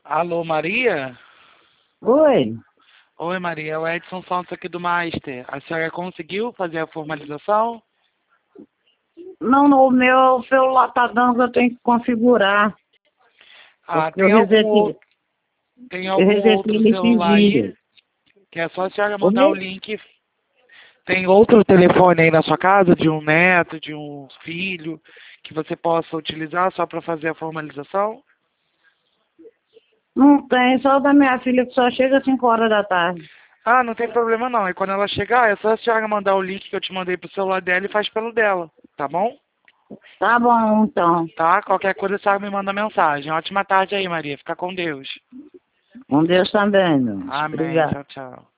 Alô, Maria? Oi? Oi, Maria. É o Edson Santos aqui do Master. A senhora conseguiu fazer a formalização? Não, o meu celular tá dando que eu tenho que configurar. Ah, Porque eu resetei, tem eu algum resetei outro ele esses celular aí? dias. Que é só a senhora O mandar o meu? link. Tem outro telefone aí na sua casa, de um neto, de um filho, que você possa utilizar só para fazer a formalização? Não tem, só o da minha filha que só chega às 5 horas da tarde. Ah, não tem problema não. E quando ela chegar, é só a senhora mandar o link que eu te mandei pro celular dela e faz pelo dela, tá bom? Tá bom, então. Tá? Qualquer coisa a senhora me manda mensagem. Ótima tarde aí, Maria. Fica com Deus. Com Deus também, meu. Amém. Obrigado. Tchau, tchau.